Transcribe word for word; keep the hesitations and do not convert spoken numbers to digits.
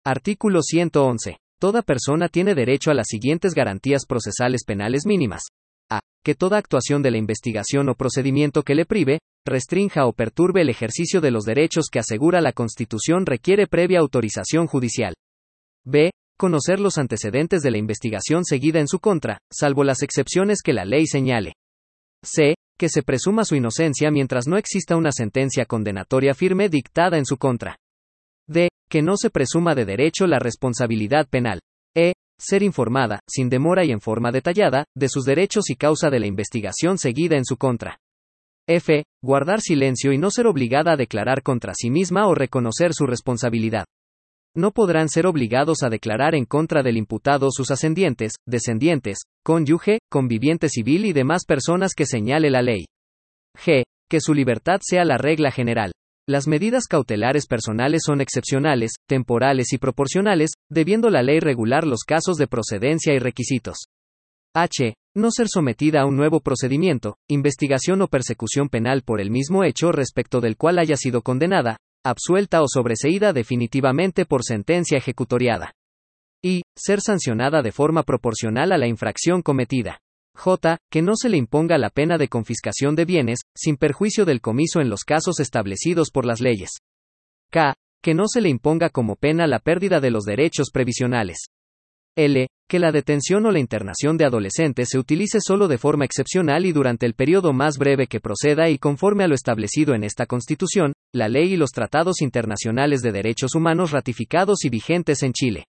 Artículo ciento once. Toda persona tiene derecho a las siguientes garantías procesales penales mínimas. A. Que toda actuación de la investigación o procedimiento que le prive, restrinja o perturbe el ejercicio de los derechos que asegura la Constitución requiere previa autorización judicial. B. Conocer los antecedentes de la investigación seguida en su contra, salvo las excepciones que la ley señale. C. Que se presuma su inocencia mientras no exista una sentencia condenatoria firme dictada en su contra. D. Que no se presuma de derecho la responsabilidad penal. E. Ser informada, sin demora y en forma detallada, de sus derechos y causa de la investigación seguida en su contra. F. Guardar silencio y no ser obligada a declarar contra sí misma o reconocer su responsabilidad. No podrán ser obligados a declarar en contra del imputado sus ascendientes, descendientes, cónyuge, conviviente civil y demás personas que señale la ley. G. Que su libertad sea la regla general. Las medidas cautelares personales son excepcionales, temporales y proporcionales, debiendo la ley regular los casos de procedencia y requisitos. H. No ser sometida a un nuevo procedimiento, investigación o persecución penal por el mismo hecho respecto del cual haya sido condenada, absuelta o sobreseída definitivamente por sentencia ejecutoriada. Y. Ser sancionada de forma proporcional a la infracción cometida. J. Que no se le imponga la pena de confiscación de bienes, sin perjuicio del comiso en los casos establecidos por las leyes. K. Que no se le imponga como pena la pérdida de los derechos previsionales. L. Que la detención o la internación de adolescentes se utilice solo de forma excepcional y durante el periodo más breve que proceda y conforme a lo establecido en esta Constitución, la ley y los tratados internacionales de derechos humanos ratificados y vigentes en Chile.